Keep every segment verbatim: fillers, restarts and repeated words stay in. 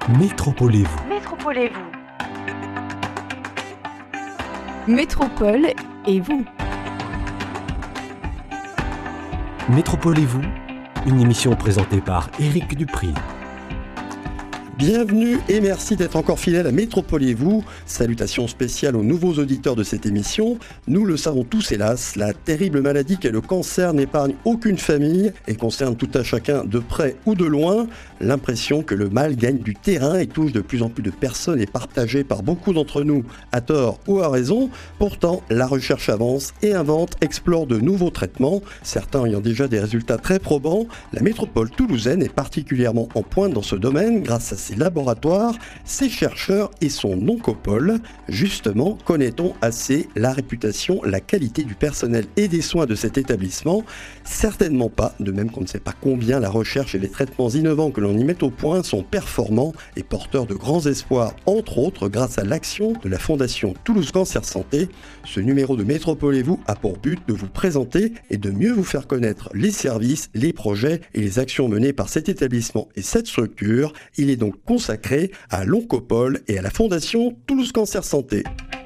Métropolez-vous. Métropolez-vous. Métropole et vous. Métropolez-vous, une émission présentée par Éric Dupri. Bienvenue et merci d'être encore fidèle à Métropolez-vous. Salutations spéciales aux nouveaux auditeurs de cette émission. Nous le savons tous hélas, la terrible maladie qu'est le cancer n'épargne aucune famille et concerne tout un chacun de près ou de loin. L'impression que le mal gagne du terrain et touche de plus en plus de personnes est partagée par beaucoup d'entre nous, à tort ou à raison. Pourtant, la recherche avance et invente, explore de nouveaux traitements, certains ayant déjà des résultats très probants. La métropole toulousaine est particulièrement en pointe dans ce domaine grâce à ses laboratoires, ses chercheurs et son oncopole. Justement, connaît-on assez la réputation, la qualité du personnel et des soins de cet établissement? Certainement pas, de même qu'on ne sait pas combien la recherche et les traitements innovants que l'on y met au point sont performants et porteurs de grands espoirs, entre autres grâce à l'action de la Fondation Toulouse Cancer Santé. Ce numéro de Métropolez-vous a pour but de vous présenter et de mieux vous faire connaître les services, les projets et les actions menées par cet établissement et cette structure. Il est donc consacré à l'oncopole et à la Fondation Toulouse Cancer Santé.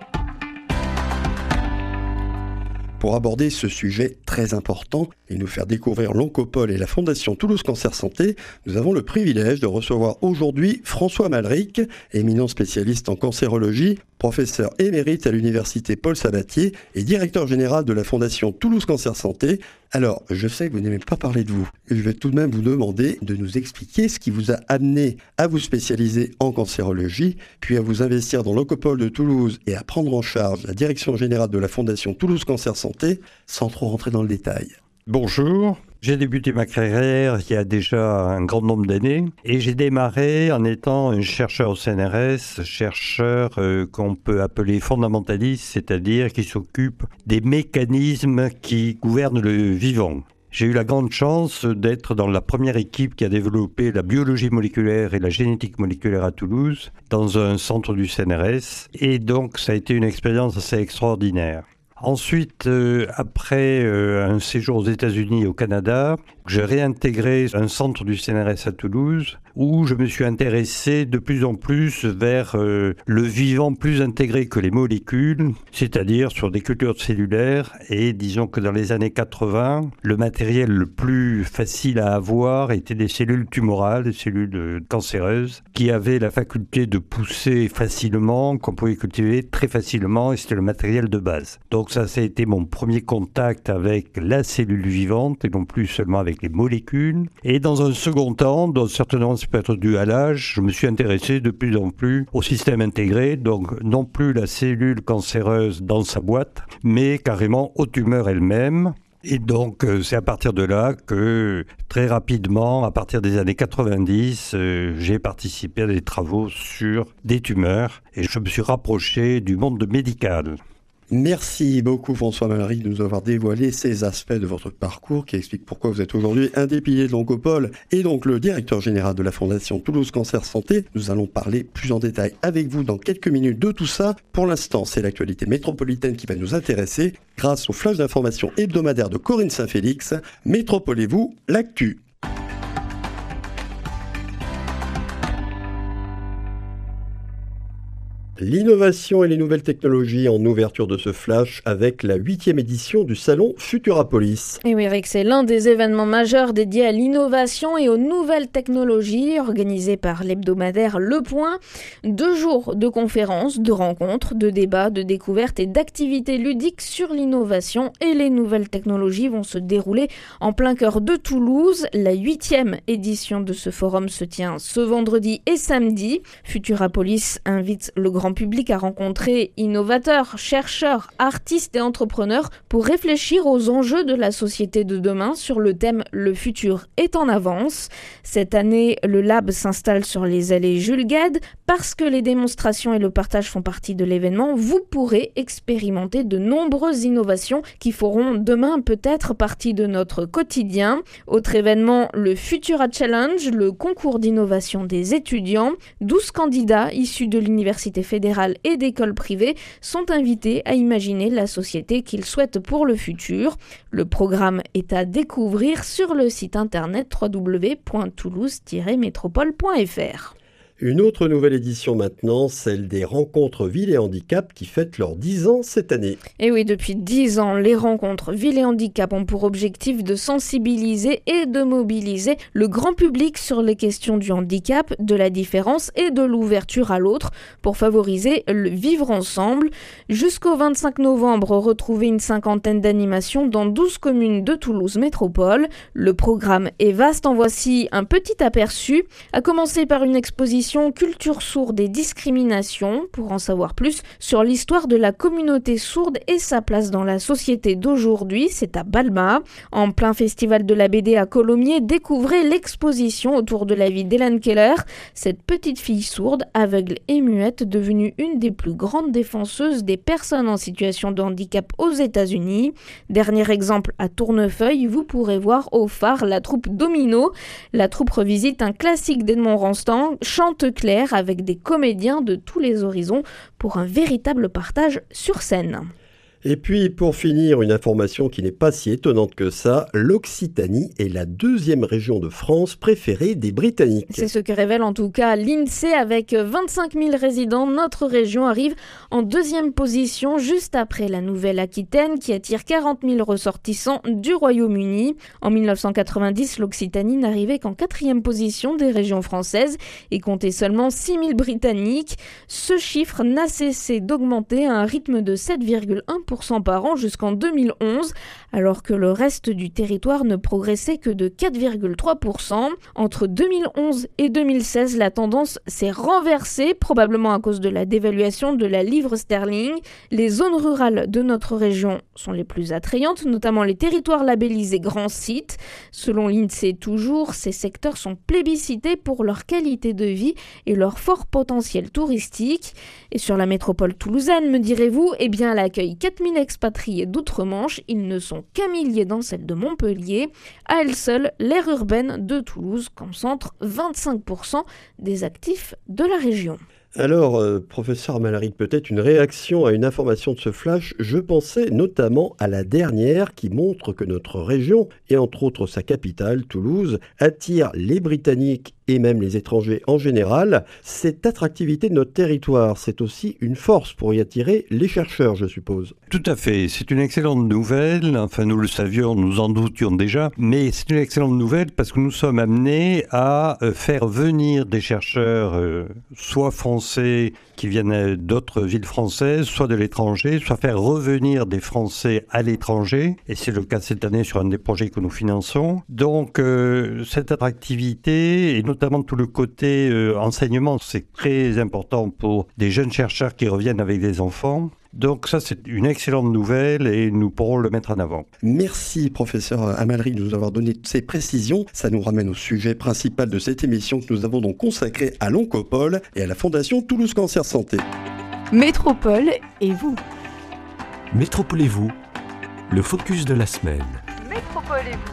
Pour aborder ce sujet très important et nous faire découvrir l'oncopole et la Fondation Toulouse Cancer Santé, nous avons le privilège de recevoir aujourd'hui François Malric, éminent spécialiste en cancérologie, professeur émérite à l'université Paul Sabatier et directeur général de la Fondation Toulouse Cancer Santé. Alors, je sais que vous n'aimez pas parler de vous, et je vais tout de même vous demander de nous expliquer ce qui vous a amené à vous spécialiser en cancérologie, puis à vous investir dans l'oncopole de Toulouse et à prendre en charge la direction générale de la Fondation Toulouse Cancer Santé, sans trop rentrer dans le détail. Bonjour, j'ai débuté ma carrière il y a déjà un grand nombre d'années et j'ai démarré en étant un chercheur au C N R S, chercheur euh, qu'on peut appeler fondamentaliste, c'est-à-dire qui s'occupe des mécanismes qui gouvernent le vivant. J'ai eu la grande chance d'être dans la première équipe qui a développé la biologie moléculaire et la génétique moléculaire à Toulouse, dans un centre du C N R S, et donc ça a été une expérience assez extraordinaire. Ensuite, euh, après euh, un séjour aux États-Unis et au Canada, j'ai réintégré un centre du C N R S à Toulouse où je me suis intéressé de plus en plus vers euh, le vivant plus intégré que les molécules, c'est-à-dire sur des cultures cellulaires. Et disons que dans les années quatre-vingts, le matériel le plus facile à avoir était des cellules tumorales, des cellules euh, cancéreuses, qui avaient la faculté de pousser facilement, qu'on pouvait cultiver très facilement, et c'était le matériel de base. Donc ça, ça a été mon premier contact avec la cellule vivante, et non plus seulement avec les molécules. Et dans un second temps, dans certainement ça peut être dû à l'âge, je me suis intéressé de plus en plus au système intégré, donc non plus la cellule cancéreuse dans sa boîte, mais carrément aux tumeurs elles-mêmes. Et donc, c'est à partir de là que, très rapidement, à partir des années quatre-vingt-dix, euh, j'ai participé à des travaux sur des tumeurs et je me suis rapproché du monde médical. Merci beaucoup François Malric de nous avoir dévoilé ces aspects de votre parcours qui expliquent pourquoi vous êtes aujourd'hui un des piliers de l'oncopole et donc le directeur général de la Fondation Toulouse Cancer Santé. Nous allons parler plus en détail avec vous dans quelques minutes de tout ça. Pour l'instant, c'est l'actualité métropolitaine qui va nous intéresser grâce au flash d'information hebdomadaire de Corinne Saint-Félix. Métropolez-vous, l'actu. L'innovation et les nouvelles technologies en ouverture de ce flash avec la huitième édition du salon Futurapolis. Et oui Eric, c'est l'un des événements majeurs dédiés à l'innovation et aux nouvelles technologies organisé par l'hebdomadaire Le Point. Deux jours de conférences, de rencontres, de débats, de découvertes et d'activités ludiques sur l'innovation et les nouvelles technologies vont se dérouler en plein cœur de Toulouse. La huitième édition de ce forum se tient ce vendredi et samedi. Futurapolis invite le grand public à rencontrer innovateurs, chercheurs, artistes et entrepreneurs pour réfléchir aux enjeux de la société de demain sur le thème « Le futur est en avance ». Cette année, le Lab s'installe sur les allées Jules Guesde. Parce que les démonstrations et le partage font partie de l'événement, vous pourrez expérimenter de nombreuses innovations qui feront demain peut-être partie de notre quotidien. Autre événement, le Futura Challenge, le concours d'innovation des étudiants. douze candidats issus de l'université fédérale fédérales et d'écoles privées sont invités à imaginer la société qu'ils souhaitent pour le futur. Le programme est à découvrir sur le site internet w w w point toulouse tiret métropole point f r. Une autre nouvelle édition maintenant, celle des rencontres Ville et Handicap qui fêtent leurs dix ans cette année. Et oui, depuis dix ans, les rencontres Ville et Handicap ont pour objectif de sensibiliser et de mobiliser le grand public sur les questions du handicap, de la différence et de l'ouverture à l'autre pour favoriser le vivre ensemble. Jusqu'au vingt-cinq novembre, retrouvez une cinquantaine d'animations dans douze communes de Toulouse Métropole. Le programme est vaste, en voici un petit aperçu, à commencer par une exposition Culture sourde et discrimination. Pour en savoir plus sur l'histoire de la communauté sourde et sa place dans la société d'aujourd'hui, c'est à Balma. En plein festival de la B D à Colomiers, découvrez l'exposition autour de la vie d'Hélène Keller, cette petite fille sourde, aveugle et muette, devenue une des plus grandes défenseuses des personnes en situation de handicap aux États-Unis. Dernier exemple à Tournefeuille, vous pourrez voir au phare la troupe Domino. La troupe revisite un classique d'Edmond Rostand, Chante clair, avec des comédiens de tous les horizons pour un véritable partage sur scène. Et puis, pour finir, une information qui n'est pas si étonnante que ça, l'Occitanie est la deuxième région de France préférée des Britanniques. C'est ce que révèle en tout cas l'INSEE. Avec vingt-cinq mille résidents, notre région arrive en deuxième position, juste après la Nouvelle-Aquitaine, qui attire quarante mille ressortissants du Royaume-Uni. En mille neuf cent quatre-vingt-dix, l'Occitanie n'arrivait qu'en quatrième position des régions françaises et comptait seulement six mille Britanniques. Ce chiffre n'a cessé d'augmenter à un rythme de sept virgule un pour cent par an jusqu'en deux mille onze, alors que le reste du territoire ne progressait que de quatre virgule trois pour cent. Entre deux mille onze et deux mille seize, la tendance s'est renversée, probablement à cause de la dévaluation de la livre sterling. Les zones rurales de notre région sont les plus attrayantes, notamment les territoires labellisés grands sites. Selon l'INSEE toujours, ces secteurs sont plébiscités pour leur qualité de vie et leur fort potentiel touristique. Et sur la métropole toulousaine, me direz-vous, eh bien elle accueille quatre mille expatriés d'outre-Manche, ils ne sont qu'un millier dans celle de Montpellier. À elle seule, l'aire urbaine de Toulouse concentre vingt-cinq pour cent des actifs de la région. Alors, euh, professeur Malaric, peut-être une réaction à une information de ce flash. Je pensais notamment à la dernière qui montre que notre région, et entre autres sa capitale, Toulouse, attire les Britanniques et même les étrangers en général. Cette attractivité de notre territoire, c'est aussi une force pour y attirer les chercheurs, je suppose. Tout à fait, c'est une excellente nouvelle, enfin nous le savions, nous en doutions déjà, mais c'est une excellente nouvelle parce que nous sommes amenés à faire venir des chercheurs, euh, soit français qui viennent d'autres villes françaises, soit de l'étranger, soit faire revenir des Français à l'étranger, et c'est le cas cette année sur un des projets que nous finançons. Donc euh, cette attractivité, et notamment tout le côté euh, enseignement, c'est très important pour des jeunes chercheurs qui reviennent avec des enfants. Donc ça, c'est une excellente nouvelle et nous pourrons le mettre en avant. Merci, professeur Amalric, de nous avoir donné ces précisions. Ça nous ramène au sujet principal de cette émission que nous avons donc consacrée à l'Oncopole et à la Fondation Toulouse Cancer Santé. Métropole et vous. Métropole et vous, le focus de la semaine. Métropole et vous.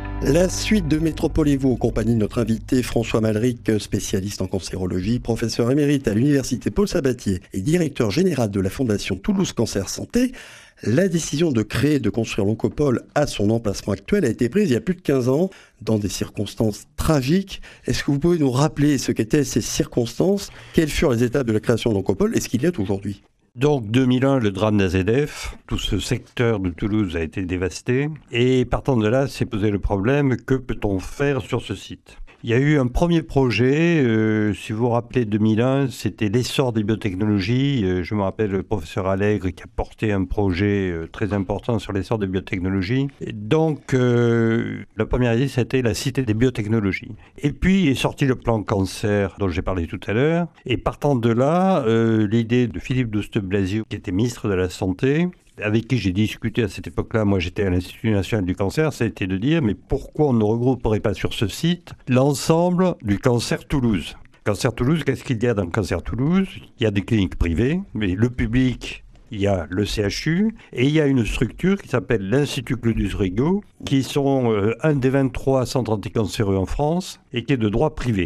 La suite de Métropole et vous, en compagnie de notre invité François Malaric, spécialiste en cancérologie, professeur émérite à l'Université Paul Sabatier et directeur général de la Fondation Toulouse Cancer Santé. La décision de créer et de construire l'Oncopole à son emplacement actuel a été prise il y a plus de quinze ans, dans des circonstances tragiques. Est-ce que vous pouvez nous rappeler ce qu'étaient ces circonstances? Quelles furent les étapes de la création de l'Oncopole et ce qu'il y a aujourd'hui? Donc deux mille un, le drame d'A Z F, tout ce secteur de Toulouse a été dévasté. Et partant de là, s'est posé le problème, que peut-on faire sur ce site ? Il y a eu un premier projet, euh, si vous vous rappelez deux mille un, c'était l'essor des biotechnologies. Euh, je me rappelle le professeur Allègre qui a porté un projet euh, très important sur l'essor des biotechnologies. Et donc euh, la première idée, c'était la cité des biotechnologies. Et puis est sorti le plan cancer dont j'ai parlé tout à l'heure. Et partant de là, euh, l'idée de Philippe Douste-Blazieux, qui était ministre de la Santé, avec qui j'ai discuté à cette époque-là, moi j'étais à l'Institut national du cancer, ça a été de dire mais pourquoi on ne regrouperait pas sur ce site l'ensemble du Cancer Toulouse. Cancer Toulouse, qu'est-ce qu'il y a dans le Cancer Toulouse? Il y a des cliniques privées, mais le public, il y a le C H U et il y a une structure qui s'appelle l'Institut Claudius Rigaud, qui sont euh, un des vingt-trois centres anticancéreux en France et qui est de droit privé.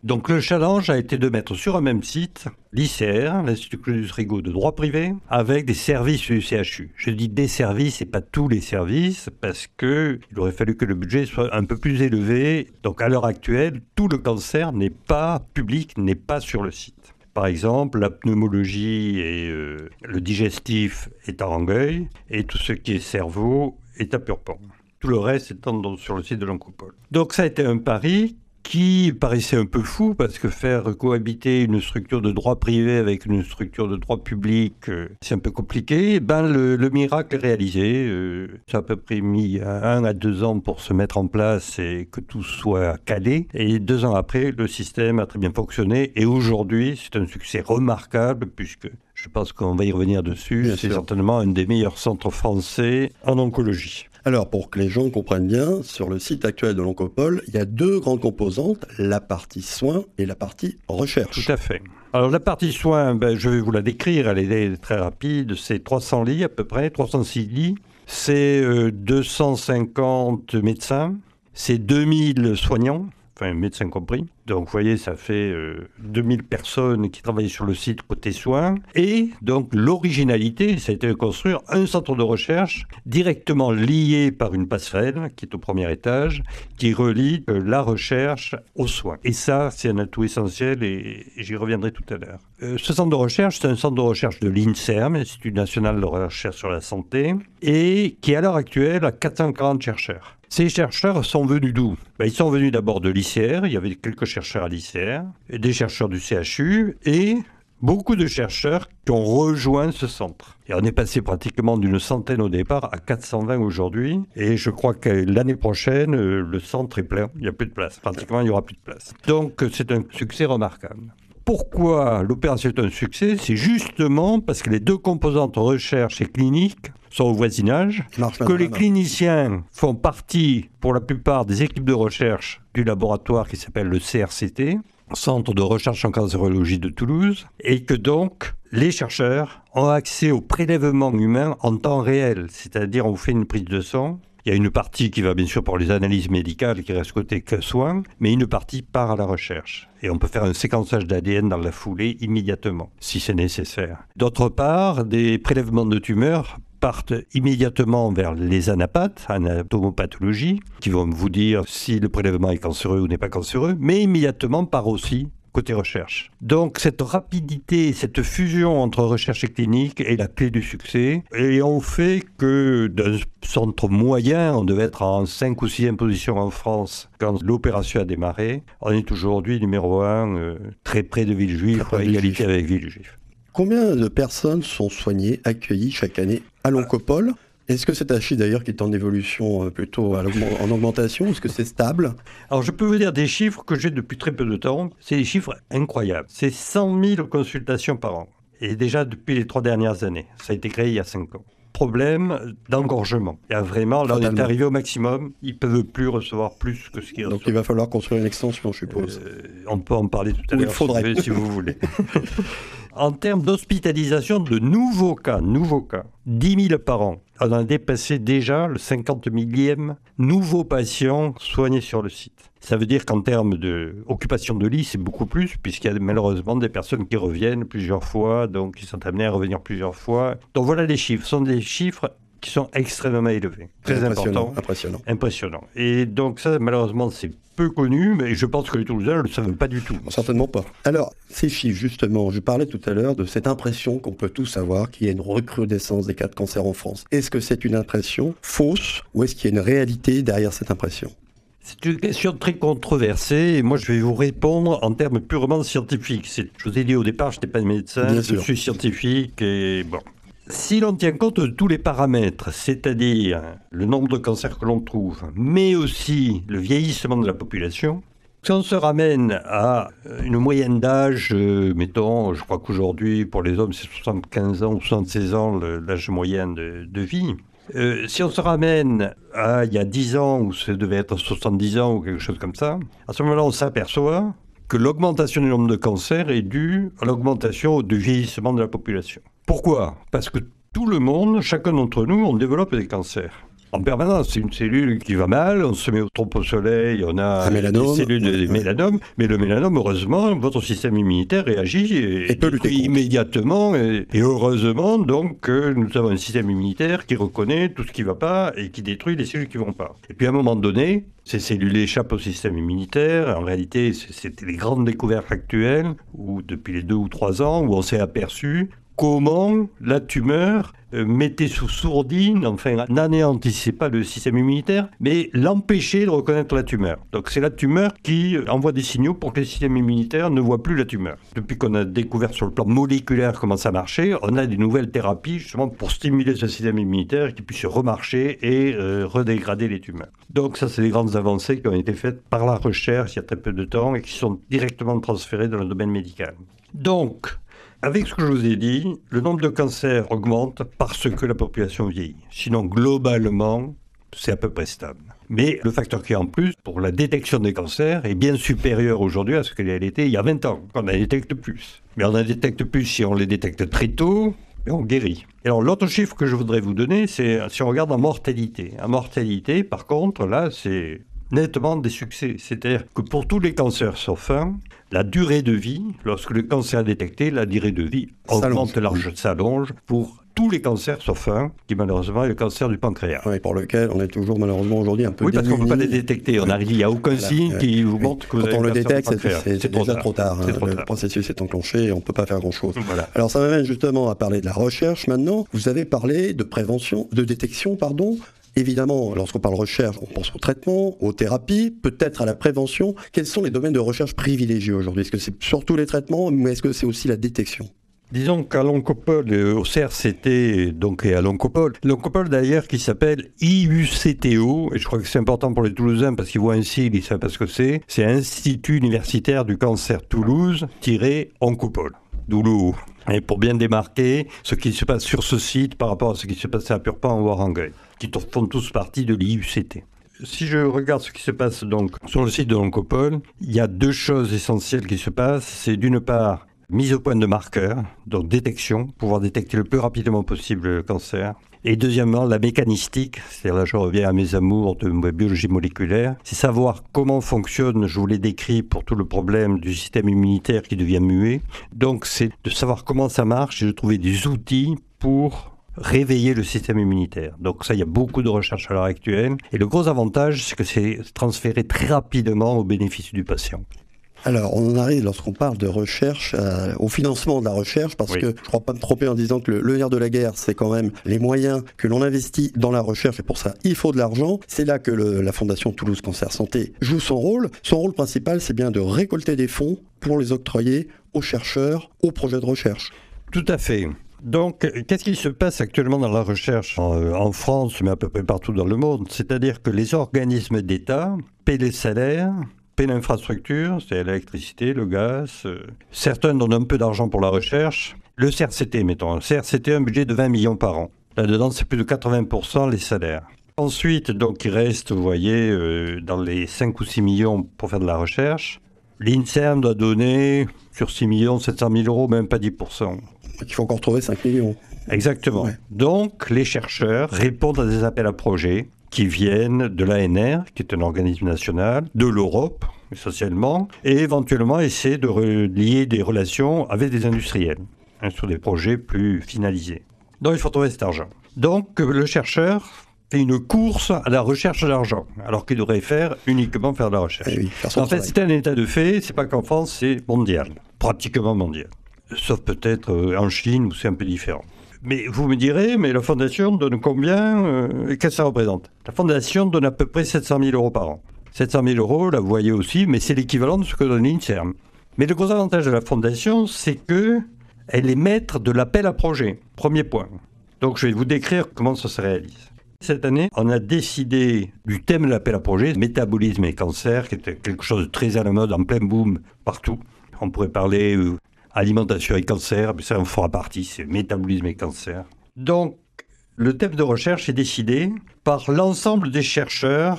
Donc le challenge a été de mettre sur un même site l'I C R, l'Institut Claudius Rigaud de droit privé, avec des services du C H U. Je dis des services et pas tous les services, parce qu'il aurait fallu que le budget soit un peu plus élevé. Donc à l'heure actuelle, tout le cancer n'est pas public, n'est pas sur le site. Par exemple, la pneumologie et euh, le digestif est à Rangueil, et tout ce qui est cerveau est à Purpan. Tout le reste étant donc sur le site de l'Oncopole. Donc ça a été un pari qui paraissait un peu fou, parce que faire cohabiter une structure de droit privé avec une structure de droit public, euh, c'est un peu compliqué. Ben, le, le miracle est réalisé. Euh, ça a à peu près mis un à deux ans pour se mettre en place et que tout soit calé. Et deux ans après, le système a très bien fonctionné. Et aujourd'hui, c'est un succès remarquable, puisque je pense qu'on va y revenir dessus. Bien c'est sûr. certainement un des meilleurs centres français en oncologie. Alors, pour que les gens comprennent bien, sur le site actuel de l'Oncopole, il y a deux grandes composantes, la partie soins et la partie recherche. Tout à fait. Alors la partie soins, ben, je vais vous la décrire, elle est très rapide, c'est trois cents lits à peu près, trois cent six lits, c'est euh, deux cent cinquante médecins, c'est deux mille soignants, enfin médecins compris. Donc vous voyez, ça fait euh, deux mille personnes qui travaillent sur le site côté soins. Et donc l'originalité, ça a été de construire un centre de recherche directement lié par une passerelle qui est au premier étage, qui relie euh, la recherche aux soins. Et ça, c'est un atout essentiel et, et j'y reviendrai tout à l'heure. Euh, ce centre de recherche, c'est un centre de recherche de l'INSERM, Institut national de recherche sur la santé, et qui à l'heure actuelle a quatre cent quarante chercheurs. Ces chercheurs sont venus d'où ? Ben, ils sont venus d'abord de l'I C R, il y avait quelques chercheurs à l'I C R, et des chercheurs du C H U, et beaucoup de chercheurs qui ont rejoint ce centre. Et on est passé pratiquement d'une centaine au départ à quatre cent vingt aujourd'hui, et je crois que l'année prochaine, le centre est plein, il n'y a plus de place, pratiquement il n'y aura plus de place. Donc c'est un succès remarquable. Pourquoi l'opération est un succès ? C'est justement parce que les deux composantes recherche et clinique sont au voisinage, que les cliniciens font partie, pour la plupart, des équipes de recherche du laboratoire qui s'appelle le C R C T, Centre de recherche en cancérologie de Toulouse, et que donc les chercheurs ont accès au prélèvement humain en temps réel, c'est-à-dire on fait une prise de sang. Il y a une partie qui va bien sûr pour les analyses médicales qui reste côté que soins, mais une partie part à la recherche. Et on peut faire un séquençage d'A D N dans la foulée immédiatement, si c'est nécessaire. D'autre part, des prélèvements de tumeurs partent immédiatement vers les anapathes, anatomopathologie, qui vont vous dire si le prélèvement est cancéreux ou n'est pas cancéreux, mais immédiatement part aussi côté recherche. Donc cette rapidité, cette fusion entre recherche et clinique est la clé du succès. Et on fait que d'un centre moyen, on devait être en cinq ou sixième position en France quand l'opération a démarré. On est aujourd'hui numéro un, euh, très près de Villejuif, à égalité avec Villejuif. Combien de personnes sont soignées, accueillies chaque année à l'Oncopole ? Est-ce que c'est un chiffre d'ailleurs qui est en évolution, euh, plutôt à en augmentation ? Est-ce que c'est stable ? Alors je peux vous dire des chiffres que j'ai depuis très peu de temps. C'est des chiffres incroyables. C'est cent mille consultations par an. Et déjà depuis les trois dernières années. Ça a été créé il y a cinq ans. Problème d'engorgement. Il y a vraiment, là on est arrivé au maximum. Ils ne peuvent plus recevoir plus que ce qu'ils reçoivent. Donc il va falloir construire une extension, je suppose. Euh, on peut en parler tout à l'heure il faudrait. si vous voulez. En termes d'hospitalisation de nouveaux cas, nouveaux cas, dix mille par an. On a dépassé déjà le cinquante millième nouveau patient soigné sur le site. Ça veut dire qu'en termes d'occupation de lit, c'est beaucoup plus, puisqu'il y a malheureusement des personnes qui reviennent plusieurs fois, donc qui sont amenées à revenir plusieurs fois. Donc voilà les chiffres. Ce sont des chiffres qui sont extrêmement élevés. Très importants. Impressionnant. Impressionnant. Et donc ça, malheureusement, c'est peu connu, mais je pense que les Toulousains ne le savent pas du tout. Certainement pas. Alors, ces chiffres, justement, je parlais tout à l'heure de cette impression qu'on peut tous avoir qu'il y a une recrudescence des cas de cancer en France. Est-ce que c'est une impression fausse ou est-ce qu'il y a une réalité derrière cette impression ? C'est une question très controversée et moi je vais vous répondre en termes purement scientifiques. C'est, je vous ai dit au départ, je n'étais pas médecin, Bien je sûr. suis scientifique et bon. Si l'on tient compte de tous les paramètres, c'est-à-dire le nombre de cancers que l'on trouve, mais aussi le vieillissement de la population, si on se ramène à une moyenne d'âge, euh, mettons, je crois qu'aujourd'hui pour les hommes c'est soixante-quinze ans ou soixante-seize ans le, l'âge moyen de, de vie, euh, si on se ramène à il y a dix ans où ça devait être soixante-dix ans ou quelque chose comme ça, à ce moment-là on s'aperçoit que l'augmentation du nombre de cancers est due à l'augmentation du vieillissement de la population. Pourquoi ? Parce que tout le monde, chacun d'entre nous, on développe des cancers. en permanence. C'est une cellule qui va mal, on se met trop au soleil, on a un mélanome, des cellules de ouais. mélanome, mais le mélanome, heureusement, votre système immunitaire réagit et, Et peut lutter contre. immédiatement. Et, et heureusement, donc, euh, nous avons un système immunitaire qui reconnaît tout ce qui ne va pas et qui détruit les cellules qui ne vont pas. Et puis à un moment donné, ces cellules échappent au système immunitaire. En réalité, c'était les grandes découvertes actuelles, où depuis les deux ou trois ans, où on s'est aperçu comment la tumeur euh, mettait sous sourdine, enfin n'anéantissait pas le système immunitaire, mais l'empêchait de reconnaître la tumeur. Donc c'est la tumeur qui envoie des signaux pour que le système immunitaire ne voit plus la tumeur. Depuis qu'on a découvert sur le plan moléculaire comment ça marchait, on a des nouvelles thérapies justement pour stimuler ce système immunitaire qui puisse remarcher et euh, redégrader les tumeurs. Donc ça, c'est des grandes avancées qui ont été faites par la recherche il y a très peu de temps et qui sont directement transférées dans le domaine médical. Donc, avec ce que je vous ai dit, le nombre de cancers augmente parce que la population vieillit. Sinon, globalement, c'est à peu près stable. Mais le facteur qui est en plus pour la détection des cancers est bien supérieur aujourd'hui à ce qu'elle était il y a vingt ans, qu'on en détecte plus. Mais on en détecte plus si on les détecte très tôt, et on guérit. Et alors, l'autre chiffre que je voudrais vous donner, c'est si on regarde en mortalité. En mortalité, par contre, là, c'est nettement des succès. C'est-à-dire que pour tous les cancers sauf un, la durée de vie, lorsque le cancer est détecté, la durée de vie augmente large, s'allonge pour tous les cancers sauf un, qui malheureusement est le cancer du pancréas. Oui, pour lequel on est toujours malheureusement aujourd'hui un peu Oui, parce qu'on ne peut pas les démuni. détecter. On arrive, il n'y a aucun Voilà, signe ouais. qui vous Oui. montre que vous Quand avez on le un cancer détecte, du c'est, pancréas. c'est, c'est déjà trop tard. C'est hein. trop Le tard. processus est enclenché et on ne peut pas faire grand-chose. Voilà. Alors ça m'amène justement à parler de la recherche maintenant. Vous avez parlé de prévention, de détection, pardon. Évidemment, lorsqu'on parle recherche, on pense au traitement, aux thérapies, peut-être à la prévention. Quels sont les domaines de recherche privilégiés aujourd'hui ? Est-ce que c'est surtout les traitements, mais est-ce que c'est aussi la détection ? Disons qu'à l'Oncopole, euh, au C R C T, donc, et à l'Oncopole, l'Oncopole d'ailleurs qui s'appelle I U C T O, et je crois que c'est important pour les Toulousains parce qu'ils voient un sigle, ils savent pas ce que c'est, c'est Institut universitaire du cancer Toulouse-Oncopole, d'où le O. Et pour bien démarquer ce qui se passe sur ce site par rapport à ce qui se passait à Purpan ou à Rangueil, qui font tous partie de l'I U C T. Si je regarde ce qui se passe donc sur le site de l'Oncopole, il y a deux choses essentielles qui se passent. C'est d'une part mise au point de marqueurs, donc détection, pouvoir détecter le plus rapidement possible le cancer. Et deuxièmement, la mécanistique, c'est-à-dire là je reviens à mes amours de biologie moléculaire, c'est savoir comment fonctionne, je vous l'ai décrit pour tout le problème du système immunitaire qui devient muet. Donc c'est de savoir comment ça marche et de trouver des outils pour réveiller le système immunitaire. Donc ça, il y a beaucoup de recherches à l'heure actuelle. Et le gros avantage, c'est que c'est transféré très rapidement au bénéfice du patient. Alors, on en arrive, lorsqu'on parle de recherche, euh, au financement de la recherche, parce Oui. que je ne crois pas me tromper en disant que le, le nerf de la guerre, c'est quand même les moyens que l'on investit dans la recherche, et pour ça, il faut de l'argent. C'est là que le, la Fondation Toulouse Cancer Santé joue son rôle. Son rôle principal, c'est bien de récolter des fonds pour les octroyer aux chercheurs, aux projets de recherche. Tout à fait. Donc, qu'est-ce qui se passe actuellement dans la recherche en, en France, mais à peu près partout dans le monde ? C'est-à-dire que les organismes d'État paient les salaires, paient l'infrastructure, c'est l'électricité, le gaz. Euh, certains donnent un peu d'argent pour la recherche. Le C R C T, mettons. Le C R C T a un budget de vingt millions par an. Là-dedans, c'est plus de quatre-vingts pour cent les salaires. Ensuite, donc, il reste, vous voyez, euh, dans les cinq ou six millions pour faire de la recherche. L'INSERM doit donner, sur six millions, sept cent mille euros, même pas dix pour cent. Donc, il faut encore trouver cinq millions. Exactement. Ouais. Donc, les chercheurs répondent à des appels à projets qui viennent de l'A N R, qui est un organisme national, de l'Europe, essentiellement, et éventuellement essaient de relier des relations avec des industriels, hein, sur des projets plus finalisés. Donc, il faut trouver cet argent. Donc, le chercheur fait une course à la recherche d'argent, alors qu'il devrait faire uniquement faire de la recherche. Eh oui, faire son En fait, travail. c'est un état de fait, c'est pas qu'en France, c'est mondial, pratiquement mondial. Sauf peut-être euh, en Chine où c'est un peu différent. Mais vous me direz, mais la fondation donne combien euh, et qu'est-ce que ça représente ? La fondation donne à peu près sept cent mille euros par an. sept cent mille euros, là vous voyez aussi, mais c'est l'équivalent de ce que donne l'INSERM. Mais le gros avantage de la fondation, c'est qu'elle est maître de l'appel à projet. Premier point. Donc je vais vous décrire comment ça se réalise. Cette année, on a décidé du thème de l'appel à projet, métabolisme et cancer, qui était quelque chose de très à la mode, en plein boom, partout. On pourrait parler euh, alimentation et cancer, mais ça en fera partie, c'est métabolisme et cancer. Donc, le thème de recherche est décidé par l'ensemble des chercheurs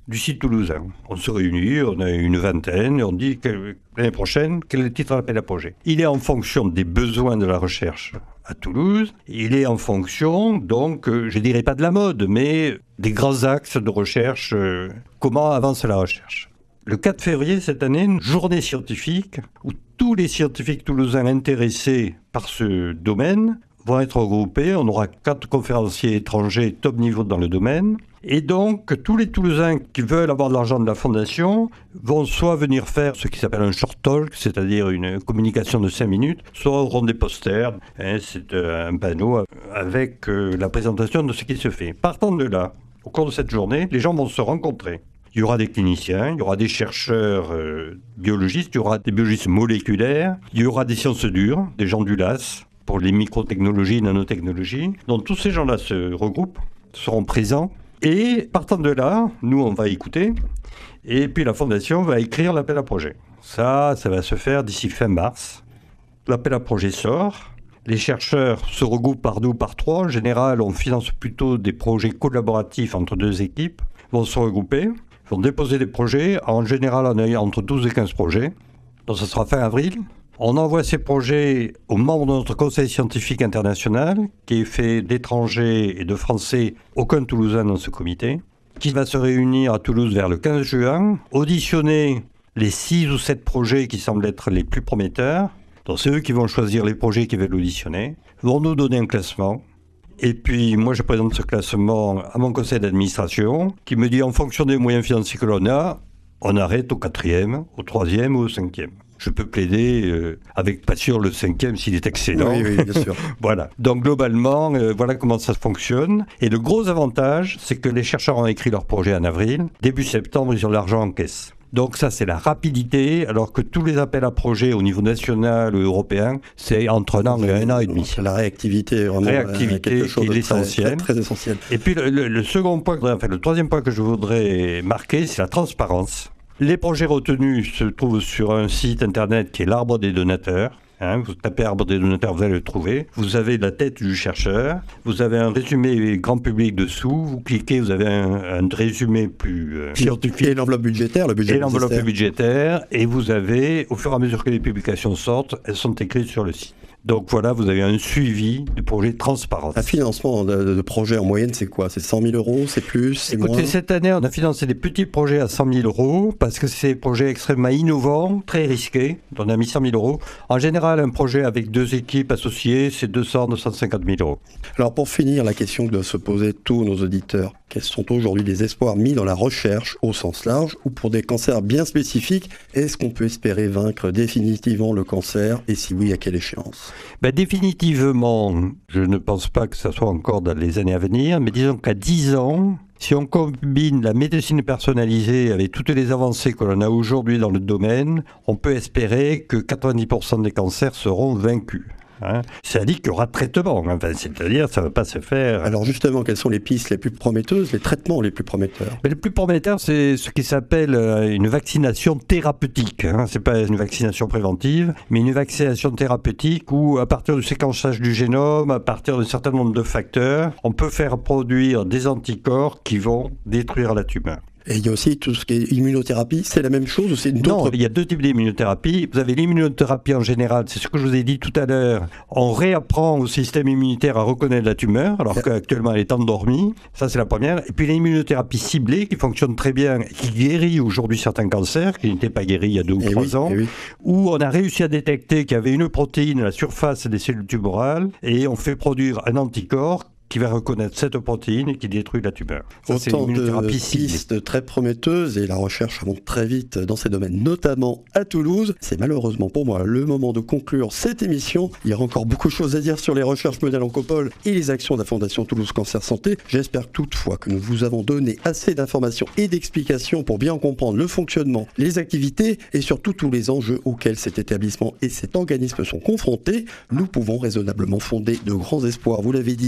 du site toulousain. On se réunit, on a une vingtaine, et on dit que l'année prochaine, quel est le titre d'appel à projet. Il est en fonction des besoins de la recherche à Toulouse, il est en fonction, donc, euh, je ne dirais pas de la mode, mais des grands axes de recherche, euh, comment avance la recherche. Le quatre février cette année, une journée scientifique où tous les scientifiques toulousains intéressés par ce domaine vont être regroupés. On aura quatre conférenciers étrangers top niveau dans le domaine. Et donc, tous les Toulousains qui veulent avoir de l'argent de la Fondation vont soit venir faire ce qui s'appelle un short talk, c'est-à-dire une communication de cinq minutes, soit auront des posters. Hein, c'est un panneau avec euh, la présentation de ce qui se fait. Partant de là, au cours de cette journée, les gens vont se rencontrer. Il y aura des cliniciens, il y aura des chercheurs euh, biologistes, il y aura des biologistes moléculaires, il y aura des sciences dures, des gens du L A S pour les microtechnologies, nanotechnologies. Donc tous ces gens-là se regroupent, seront présents. Et partant de là, nous on va écouter, et puis la Fondation va écrire l'appel à projet. Ça, ça va se faire d'ici fin mars. L'appel à projet sort, les chercheurs se regroupent par deux ou par trois. En général, on finance plutôt des projets collaboratifs entre deux équipes, vont se regrouper, vont déposer des projets. En général, on a entre douze et quinze projets. Donc ça sera fin avril. On envoie ces projets aux membres de notre conseil scientifique international, qui est fait d'étrangers et de Français, aucun Toulousain dans ce comité, qui va se réunir à Toulouse vers le quinze juin, auditionner les six ou sept projets qui semblent être les plus prometteurs. Donc c'est eux qui vont choisir les projets qui veulent auditionner, vont nous donner un classement. Et puis moi je présente ce classement à mon conseil d'administration, qui me dit en fonction des moyens financiers que l'on a, on arrête au quatrième, au troisième ou au cinquième. Je peux plaider euh, avec passion le cinquième s'il est excellent. Oui, oui, bien sûr. Voilà. Donc globalement, euh, voilà comment ça fonctionne. Et le gros avantage, c'est que les chercheurs ont écrit leur projet en avril. Début septembre, ils ont l'argent en caisse. Donc ça, c'est la rapidité, alors que tous les appels à projets au niveau national ou européen, c'est entre un an et un an et demi. La réactivité, vraiment, réactivité quelque chose qui est de essentielle. Très, très essentiel. Et puis le, le, le second point, enfin le troisième point que je voudrais marquer, c'est la transparence. Les projets retenus se trouvent sur un site internet qui est l'arbre des donateurs. Hein, vous tapez arbre des donateurs, vous allez le trouver. Vous avez la tête du chercheur, vous avez un résumé grand public dessous, vous cliquez, vous avez un, un résumé plus euh, scientifique. Et l'enveloppe budgétaire, le budget Et l'enveloppe budgétaire, et vous avez, au fur et à mesure que les publications sortent, elles sont écrites sur le site. Donc voilà, vous avez un suivi du projet transparent. Un financement de, de projet en moyenne, c'est quoi? C'est cent mille euros? C'est plus? C'est Écoutez, moins? cette année, on a financé des petits projets à cent mille euros parce que c'est des projets extrêmement innovants, très risqués. On a mis cent mille euros. En général, un projet avec deux équipes associées, c'est deux cents à deux cent cinquante mille euros. Alors pour finir, la question que doivent se poser tous nos auditeurs, quels sont aujourd'hui les espoirs mis dans la recherche au sens large ou pour des cancers bien spécifiques? Est-ce qu'on peut espérer vaincre définitivement le cancer et si oui, à quelle échéance? Ben définitivement, je ne pense pas que ça soit encore dans les années à venir, mais disons qu'à dix ans, si on combine la médecine personnalisée avec toutes les avancées que l'on a aujourd'hui dans le domaine, on peut espérer que quatre-vingt-dix pour cent des cancers seront vaincus. Hein. Ça dit qu'il y aura traitement, enfin, c'est-à-dire ça ne va pas se faire. Alors justement, quelles sont les pistes les plus prometteuses, les traitements les plus prometteurs? Mais le plus prometteur, c'est ce qui s'appelle une vaccination thérapeutique. Hein. Ce n'est pas une vaccination préventive, mais une vaccination thérapeutique où, à partir du séquençage du génome, à partir d'un certain nombre de facteurs, on peut faire produire des anticorps qui vont détruire la tumeur. Et il y a aussi tout ce qui est immunothérapie, c'est la même chose ou c'est d'autres? Non, il y a deux types d'immunothérapie. Vous avez l'immunothérapie en général, c'est ce que je vous ai dit tout à l'heure. On réapprend au système immunitaire à reconnaître la tumeur, alors qu'actuellement elle est endormie. Ça, c'est la première. Et puis l'immunothérapie ciblée, qui fonctionne très bien, qui guérit aujourd'hui certains cancers, qui n'étaient pas guéris il y a deux ou et trois oui, ans, oui. où on a réussi à détecter qu'il y avait une protéine à la surface des cellules tumorales, et on fait produire un anticorps qui va reconnaître cette protéine et qui détruit la tumeur. Ça, c'est Autant de ciblée. pistes très prometteuses et la recherche avance très vite dans ces domaines, notamment à Toulouse. C'est malheureusement pour moi le moment de conclure cette émission. Il y aura encore beaucoup de choses à dire sur les recherches menées à l'Oncopole et les actions de la Fondation Toulouse Cancer Santé. J'espère toutefois que nous vous avons donné assez d'informations et d'explications pour bien comprendre le fonctionnement, les activités et surtout tous les enjeux auxquels cet établissement et cet organisme sont confrontés. Nous pouvons raisonnablement fonder de grands espoirs, vous l'avez dit, sur les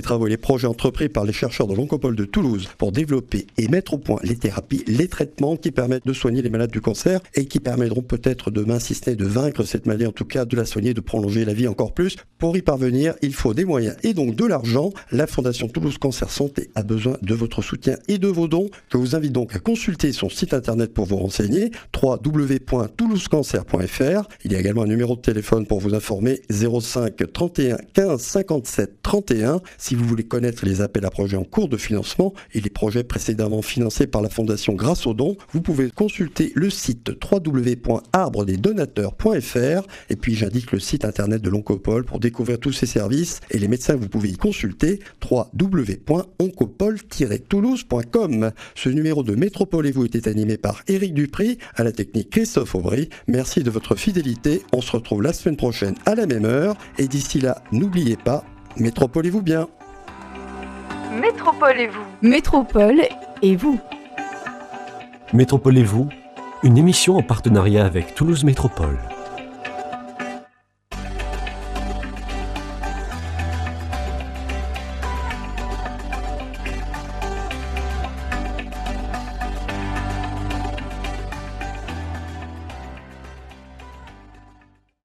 travaux et les projets entrepris par les chercheurs de l'Oncopole de Toulouse pour développer et mettre au point les thérapies, les traitements qui permettent de soigner les malades du cancer et qui permettront peut-être demain, si ce n'est de vaincre cette maladie, en tout cas de la soigner, de prolonger la vie encore plus. Pour y parvenir, il faut des moyens et donc de l'argent. La Fondation Toulouse Cancer Santé a besoin de votre soutien et de vos dons. Je vous invite donc à consulter son site internet pour vous renseigner, w w w point toulouse cancer point f r. Il y a également un numéro de téléphone pour vous informer, zéro cinq trente et un quinze cinquante-sept trente et un. Si vous voulez connaître les appels à projets en cours de financement et les projets précédemment financés par la Fondation grâce aux dons, vous pouvez consulter le site w w w point arbre des donateurs point f r. Et puis j'indique le site internet de l'Oncopole pour découvrir tous ses services et les médecins que vous pouvez y consulter, w w w point oncopole tiret toulouse point com. Ce numéro de Métropole et vous était animé par Éric Dupry, à la technique Christophe Aubry. Merci de votre fidélité. On se retrouve la semaine prochaine à la même heure. Et d'ici là, n'oubliez pas, métropolez-vous bien. Métropole et vous. Métropole et vous. Métropole et vous, une émission en partenariat avec Toulouse Métropole.